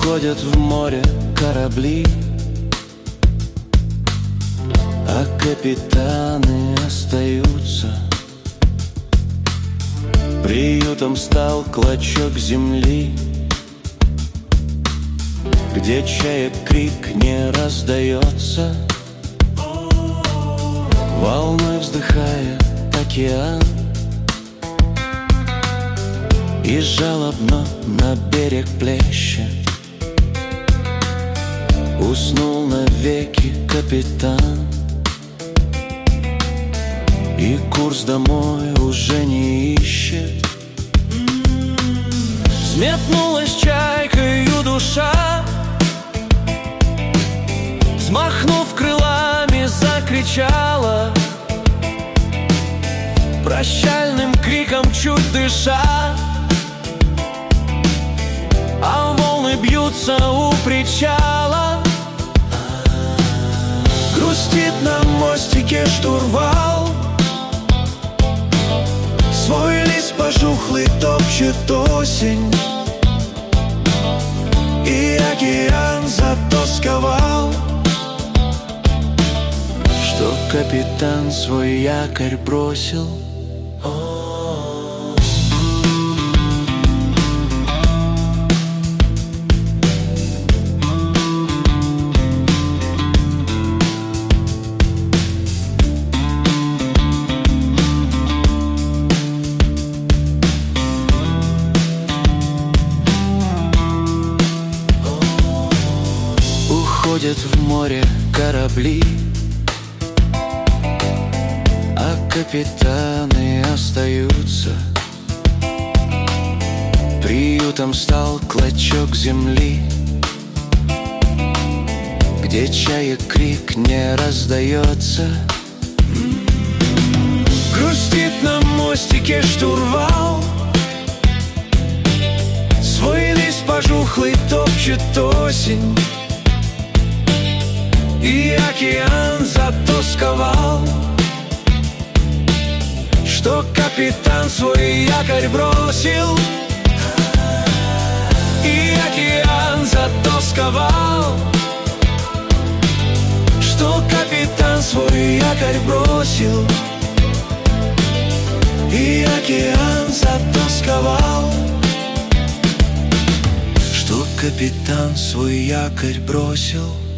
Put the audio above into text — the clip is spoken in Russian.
Уходят в море корабли, а капитаны остаются. Приютом стал клочок земли, где чаек крик не раздается. Волной вздыхая океан и жалобно на берег плещет. Уснул навеки капитан, и курс домой уже не ищет. Взметнулась чайкою душа, взмахнув крылами, закричала, прощальным криком чуть дыша. А волны бьются у причала. Грустит на мостике штурвал, свой лист пожухлый топчет осень, и океан затосковал, что капитан свой якорь бросил. Уходят в море корабли, а капитаны остаются. Приютом стал клочок земли, где чаек крик не раздается. Грустит на мостике штурвал, свой лист пожухлый топчет осень, и океан затосковал, что капитан свой якорь бросил. И океан затосковал, что капитан свой якорь бросил. И океан затосковал, что капитан свой якорь бросил.